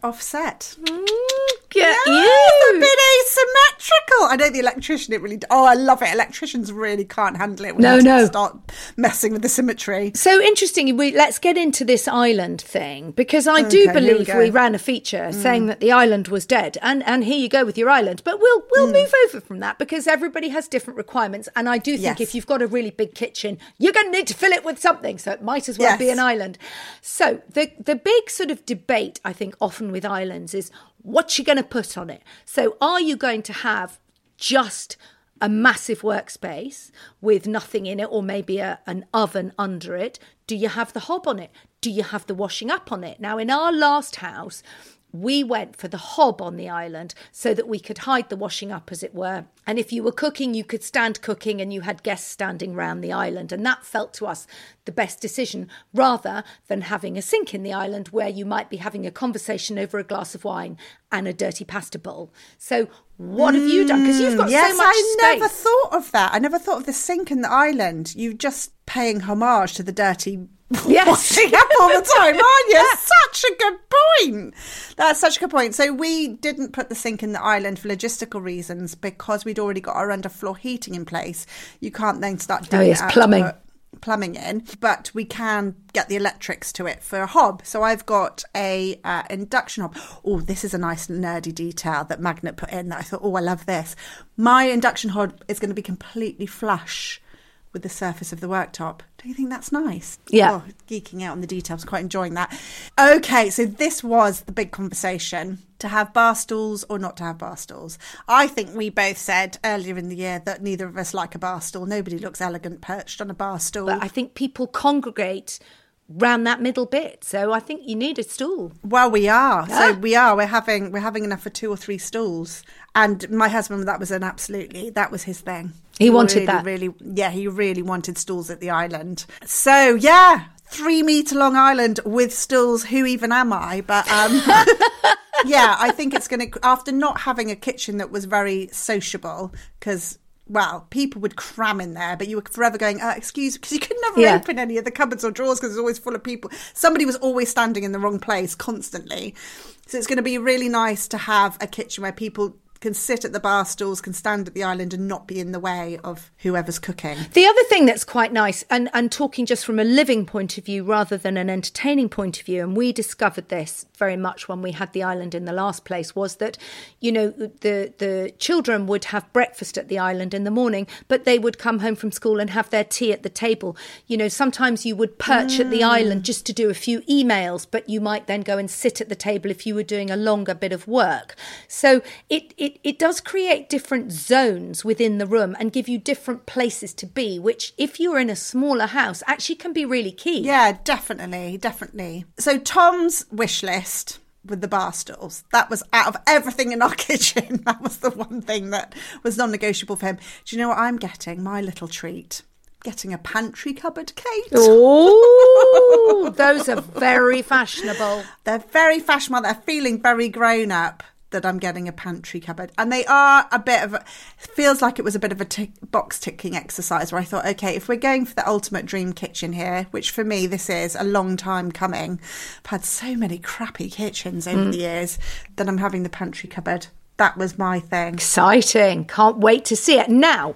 [SPEAKER 3] Get
[SPEAKER 4] Yeah,
[SPEAKER 3] you.
[SPEAKER 4] it's a bit asymmetrical. I know the electrician, it really... Oh, I love it. Electricians really can't handle it when you start messing with the symmetry.
[SPEAKER 3] So interesting, let's get into this island thing, because I do believe we ran a feature saying that the island was dead. And here you go with your island. But we'll move over from that because everybody has different requirements. And I do think if you've got a really big kitchen, you're going to need to fill it with something. So it might as well be an island. So the big sort of debate, I think, often with islands is, what you going to put on it? So are you going to have just a massive workspace with nothing in it, or maybe an oven under it? Do you have the hob on it? Do you have the washing up on it? Now, in our last house, we went for the hob on the island so that we could hide the washing up, as it were. And if you were cooking, you could stand cooking and you had guests standing round the island. And that felt to us the best decision, rather than having a sink in the island where you might be having a conversation over a glass of wine and a dirty pasta bowl. So what have you done? Because you've got so much space.
[SPEAKER 4] I never thought of that. I never thought of the sink in the island. You're just paying homage to the dirty washing up all the time, aren't you? Such a good point. That's such a good point. So we didn't put the sink in the island for logistical reasons because we'd already got our underfloor heating in place. You can't then start doing plumbing in, but we can get the electrics to it for a hob. So I've got a induction hob. Oh, this is a nice nerdy detail that Magnet put in that I thought, oh, I love this. My induction hob is going to be completely flush with the surface of the worktop. Don't you think that's nice?
[SPEAKER 3] Yeah.
[SPEAKER 4] Oh, geeking out on the details, quite enjoying that. Okay, so this was the big conversation, to have bar stools or not to have bar stools. I think we both said earlier in the year that neither of us like a bar stool. Nobody looks elegant perched on a bar stool.
[SPEAKER 3] But I think people congregate round that middle bit, so I think you need a stool.
[SPEAKER 4] Well, we are. So we are. We're having enough for 2 or 3 stools. And my husband, that was his thing.
[SPEAKER 3] He wanted that.
[SPEAKER 4] He really wanted stools at the island. So 3 metre long island with stools. Who even am I? But I think it's going to, after not having a kitchen that was very sociable, because, well, people would cram in there, but you were forever going, excuse me, because you could never open any of the cupboards or drawers because it's always full of people. Somebody was always standing in the wrong place constantly. So it's going to be really nice to have a kitchen where people can sit at the bar stools, can stand at the island and not be in the way of whoever's cooking.
[SPEAKER 3] The other thing that's quite nice, and talking just from a living point of view rather than an entertaining point of view, and we discovered this very much when we had the island in the last place, was that, you know, the children would have breakfast at the island in the morning, but they would come home from school and have their tea at the table. You know, sometimes you would perch at the island just to do a few emails, but you might then go and sit at the table if you were doing a longer bit of work. So it does create different zones within the room and give you different places to be, which if you're in a smaller house actually can be really key.
[SPEAKER 4] Yeah, definitely. So Tom's wish list with the bar stools, that was out of everything in our kitchen. That was the one thing that was non-negotiable for him. Do you know what I'm getting? My little treat. Getting a pantry cupboard, Kate.
[SPEAKER 3] Oh, those are very fashionable.
[SPEAKER 4] They're very fashionable. They're feeling very grown up, that I'm getting a pantry cupboard. And they are a bit of feels like it was a bit of a box ticking exercise where I thought, okay, if we're going for the ultimate dream kitchen here, which for me, this is a long time coming. I've had so many crappy kitchens over the years that I'm having the pantry cupboard. That was my thing.
[SPEAKER 3] Exciting. Can't wait to see it. Now,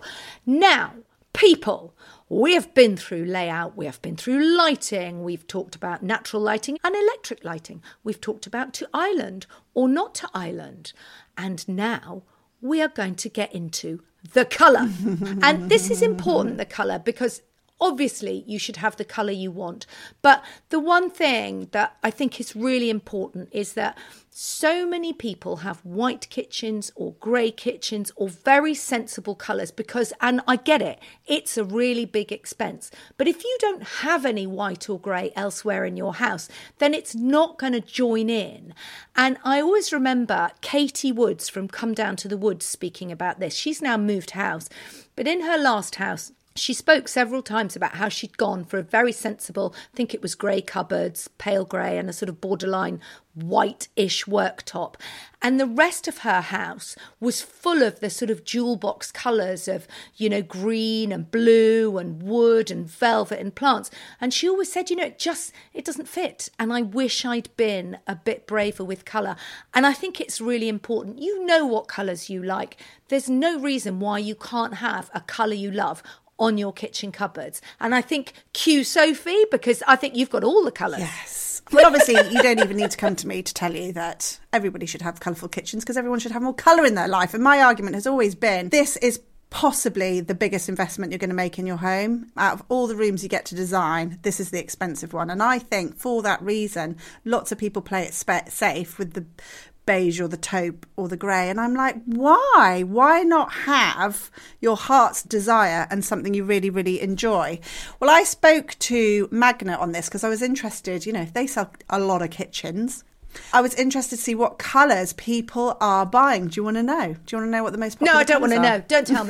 [SPEAKER 3] people, we have been through layout, we have been through lighting, we've talked about natural lighting and electric lighting. We've talked about to island or not to island. And now we are going to get into the colour. And this is important, the colour, because Obviously, you should have the colour you want. But the one thing that I think is really important is that so many people have white kitchens or grey kitchens or very sensible colours because, and I get it, it's a really big expense. But if you don't have any white or grey elsewhere in your house, then it's not going to join in. And I always remember Katie Woods from Come Down to the Woods speaking about this. She's now moved house, but in her last house, she spoke several times about how she'd gone for a very sensible, I think it was grey cupboards, pale grey, and a sort of borderline white-ish worktop. And the rest of her house was full of the sort of jewel box colours of, you know, green and blue and wood and velvet and plants. And she always said, you know, it doesn't fit. And I wish I'd been a bit braver with colour. And I think it's really important. You know what colours you like. There's no reason why you can't have a colour you love on your kitchen cupboards. And I think cue Sophie, because I think you've got all the colours.
[SPEAKER 4] Yes. Well, obviously, you don't even need to come to me to tell you that everybody should have colourful kitchens because everyone should have more colour in their life. And my argument has always been, this is possibly the biggest investment you're going to make in your home. Out of all the rooms you get to design, this is the expensive one. And I think for that reason, lots of people play it safe with the beige or the taupe or the grey, and I'm like, why not have your heart's desire and something you really, really enjoy? Well, I spoke to Magnet on this because I was interested, you know, if they sell a lot of kitchens, I was interested to see what colours people are buying. Do you want to know? Do you want to know what the most popular
[SPEAKER 3] No, I don't want to
[SPEAKER 4] colours are?
[SPEAKER 3] know. Don't tell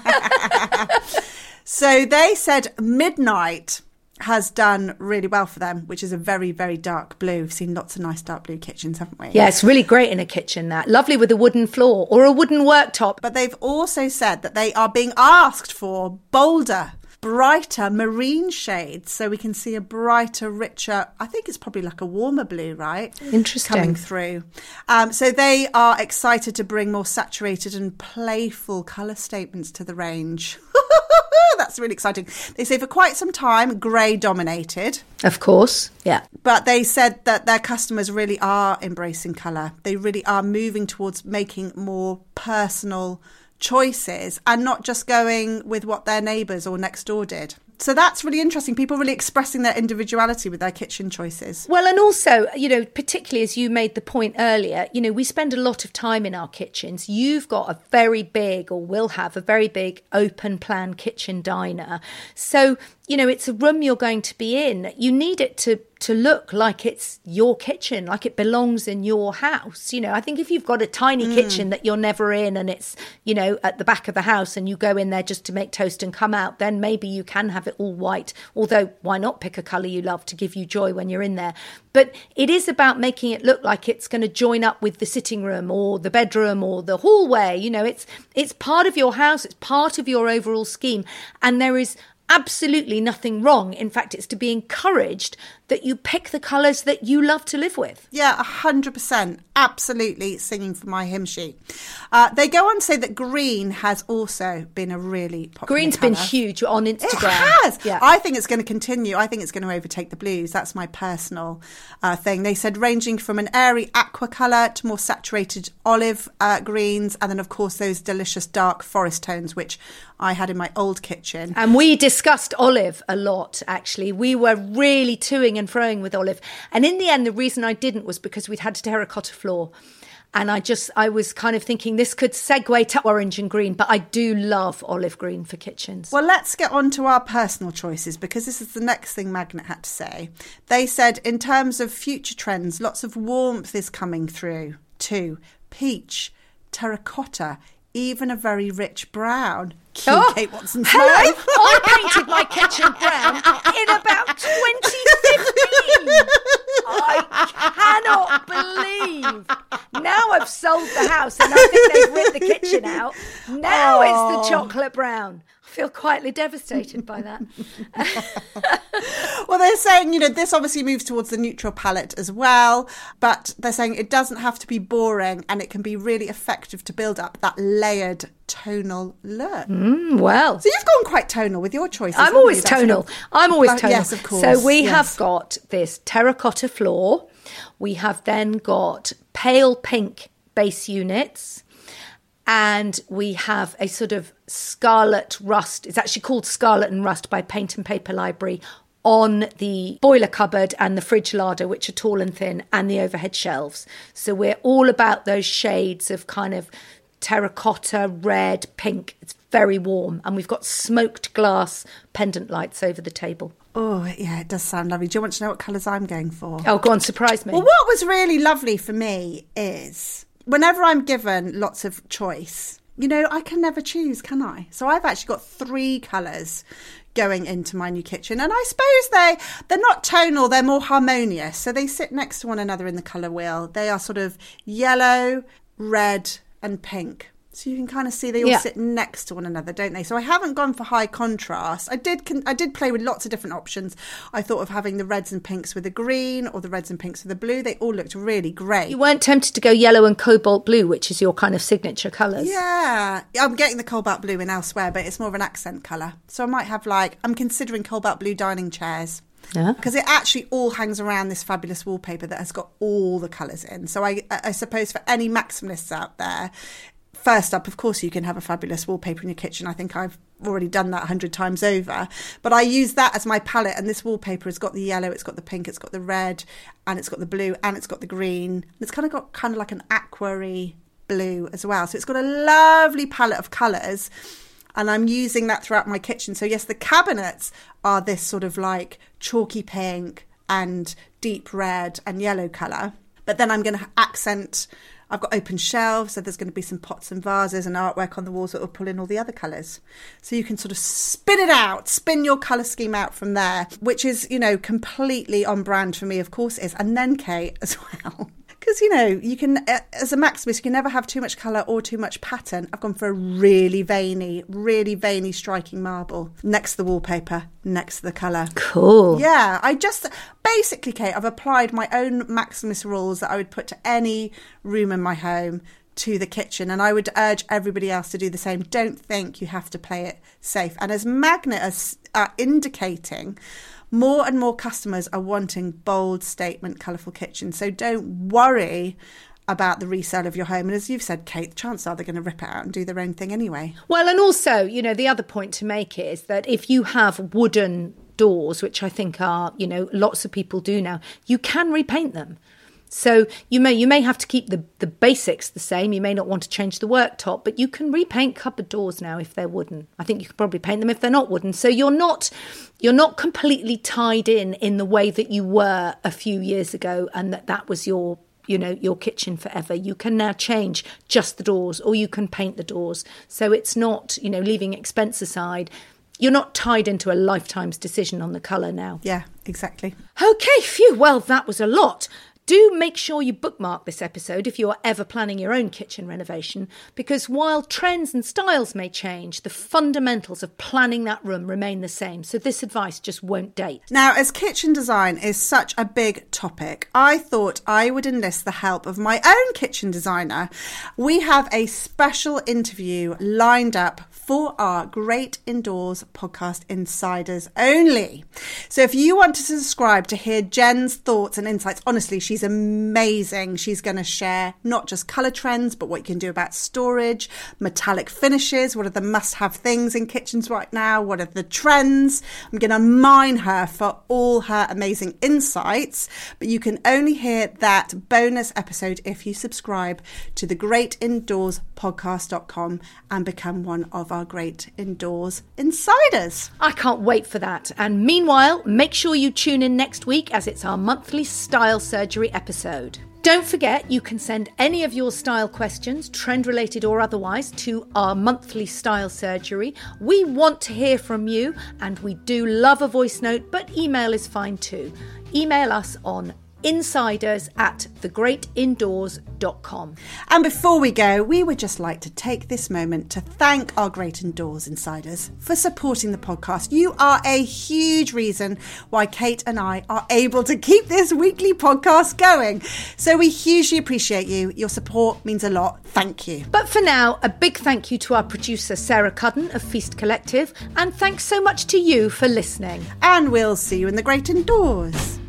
[SPEAKER 3] me.
[SPEAKER 4] So they said Midnight has done really well for them, which is a very, very dark blue. We've seen lots of nice dark blue kitchens, haven't we?
[SPEAKER 3] Yeah, it's really great in a kitchen, that. Lovely with a wooden floor or a wooden worktop.
[SPEAKER 4] But they've also said that they are being asked for bolder, brighter marine shades, so we can see a brighter, richer, I think it's probably like a warmer blue, right?
[SPEAKER 3] Interesting.
[SPEAKER 4] Coming through. So they are excited to bring more saturated and playful colour statements to the range. That's really exciting. They say for quite some time, grey dominated.
[SPEAKER 3] Of course, yeah.
[SPEAKER 4] But they said that their customers really are embracing colour. They really are moving towards making more personal choices and not just going with what their neighbours or next door did. So that's really interesting. People really expressing their individuality with their kitchen choices.
[SPEAKER 3] Well, and also, you know, particularly as you made the point earlier, you know, we spend a lot of time in our kitchens. You've got a very big, or will have a very big open plan kitchen diner. So, you know, it's a room you're going to be in. You need it to look like it's your kitchen, like it belongs in your house. You know, I think if you've got a tiny kitchen that you're never in and it's, you know, at the back of the house and you go in there just to make toast and come out, then maybe you can have it all white. Although, why not pick a colour you love to give you joy when you're in there? But it is about making it look like it's going to join up with the sitting room or the bedroom or the hallway. You know, it's part of your house. It's part of your overall scheme. And there is absolutely nothing wrong. In fact, it's to be encouraged that you pick the colours that you love to live with.
[SPEAKER 4] Yeah, 100%. Absolutely singing from my hymn sheet. They go on to say that green has also been a really popular
[SPEAKER 3] Green's
[SPEAKER 4] colour.
[SPEAKER 3] been huge on Instagram.
[SPEAKER 4] It has.
[SPEAKER 3] Yeah.
[SPEAKER 4] I think it's going to continue. I think it's going to overtake the blues. That's my personal thing. They said ranging from an airy aqua colour to more saturated olive greens, and then, of course, those delicious dark forest tones, which I had in my old kitchen.
[SPEAKER 3] And we discussed olive a lot, actually. We were really toing and froing with olive. And in the end, the reason I didn't was because we'd had a terracotta floor. And I was kind of thinking this could segue to orange and green, but I do love olive green for kitchens.
[SPEAKER 4] Well, let's get on to our personal choices, because this is the next thing Magnet had to say. They said, in terms of future trends, lots of warmth is coming through too. Peach, terracotta, even a very rich brown. Cute Kate Watson smile.
[SPEAKER 3] I painted my kitchen brown in about 2015. I cannot believe. Now I've sold the house and I think they've ripped the kitchen out. Now it's the chocolate brown. I feel quietly devastated by that.
[SPEAKER 4] Well, they're saying, you know, this obviously moves towards the neutral palette as well, but they're saying it doesn't have to be boring and it can be really effective to build up that layered tonal look.
[SPEAKER 3] Well.
[SPEAKER 4] So you've gone quite tonal with your choices.
[SPEAKER 3] I'm always tonal.
[SPEAKER 4] Yes, of course.
[SPEAKER 3] So we have got this terracotta floor. We have then got pale pink base units. And we have a sort of scarlet rust. It's actually called Scarlet and Rust by Paint and Paper Library on the boiler cupboard and the fridge larder, which are tall and thin, and the overhead shelves. So we're all about those shades of kind of terracotta, red, pink. It's very warm. And we've got smoked glass pendant lights over the table.
[SPEAKER 4] Oh, yeah, it does sound lovely. Do you want to know what colours I'm going for?
[SPEAKER 3] Oh, go on, surprise me.
[SPEAKER 4] Well, what was really lovely for me is whenever I'm given lots of choice, you know, I can never choose, can I? So I've actually got 3 colours going into my new kitchen. And I suppose they're not tonal, they're more harmonious. So they sit next to one another in the colour wheel. They are sort of yellow, red and pink. So you can kind of see they all sit next to one another, don't they? So I haven't gone for high contrast. I did play with lots of different options. I thought of having the reds and pinks with the green or the reds and pinks with the blue. They all looked really great.
[SPEAKER 3] You weren't tempted to go yellow and cobalt blue, which is your kind of signature colours?
[SPEAKER 4] Yeah. I'm getting the cobalt blue in elsewhere, but it's more of an accent colour. So I might have I'm considering cobalt blue dining chairs. Yeah. Because it actually all hangs around this fabulous wallpaper that has got all the colours in. So I suppose for any maximalists out there, first up, of course, you can have a fabulous wallpaper in your kitchen. I think I've already done that 100 times over. But I use that as my palette, and this wallpaper has got the yellow, it's got the pink, it's got the red, and it's got the blue, and it's got the green. And it's kind of like an aqua-y blue as well. So it's got a lovely palette of colours, and I'm using that throughout my kitchen. So yes, the cabinets are this sort of like chalky pink and deep red and yellow colour. But then I'm going to accent... I've got open shelves, so there's going to be some pots and vases and artwork on the walls that will pull in all the other colours. So you can sort of spin your colour scheme out from there, which is, you know, completely on brand for me, of course it is. And then, Kate, as well, because, you know, you can, as a maximalist, you can never have too much colour or too much pattern. I've gone for a really veiny, striking marble next to the wallpaper, next to the colour.
[SPEAKER 3] Cool.
[SPEAKER 4] Yeah, basically, Kate, I've applied my own maximalist rules that I would put to any room in my home to the kitchen, and I would urge everybody else to do the same. Don't think you have to play it safe. And as Magnet are indicating, more and more customers are wanting bold statement, colourful kitchens. So don't worry about the resale of your home. And as you've said, Kate, the chances are they're going to rip it out and do their own thing anyway.
[SPEAKER 3] Well, and also, you know, the other point to make is that if you have wooden doors, which I think are, you know, lots of people do now, you can repaint them. So you may have to keep the basics the same. You may not want to change the worktop, but you can repaint cupboard doors now if they're wooden. I think you could probably paint them if they're not wooden. So you're not completely tied in the way that you were a few years ago, and that was your kitchen forever. You can now change just the doors, or you can paint the doors. So it's not, you know, leaving expense aside, you're not tied into a lifetime's decision on the colour now.
[SPEAKER 4] Yeah, exactly.
[SPEAKER 3] Okay, phew, well, that was a lot. Do make sure you bookmark this episode if you're ever planning your own kitchen renovation, because while trends and styles may change, the fundamentals of planning that room remain the same. So this advice just won't date.
[SPEAKER 4] Now, as kitchen design is such a big topic, I thought I would enlist the help of my own kitchen designer. We have a special interview lined up for our Great Indoors podcast insiders only. So if you want to subscribe to hear Jen's thoughts and insights, honestly, she's amazing. She's going to share not just colour trends, but what you can do about storage, metallic finishes, what are the must-have things in kitchens right now, what are the trends. I'm going to mine her for all her amazing insights, but you can only hear that bonus episode if you subscribe to the greatindoorspodcast.com and become one of our Great Indoors insiders.
[SPEAKER 3] I can't wait for that. And meanwhile, make sure you tune in next week as it's our monthly Style Surgery episode. Don't forget, you can send any of your style questions, trend-related or otherwise, to our monthly Style Surgery. We want to hear from you, and we do love a voice note, but email is fine too. Email us on insiders@thegreatindoors.com.
[SPEAKER 4] And before we go, we would just like to take this moment to thank our Great Indoors insiders for supporting the podcast. You are a huge reason why Kate and I are able to keep this weekly podcast going. So we hugely appreciate you. Your support means a lot. Thank you.
[SPEAKER 3] But for now, a big thank you to our producer Sarah Cudden of Feast Collective, and thanks so much to you for listening.
[SPEAKER 4] And we'll see you in the Great Indoors.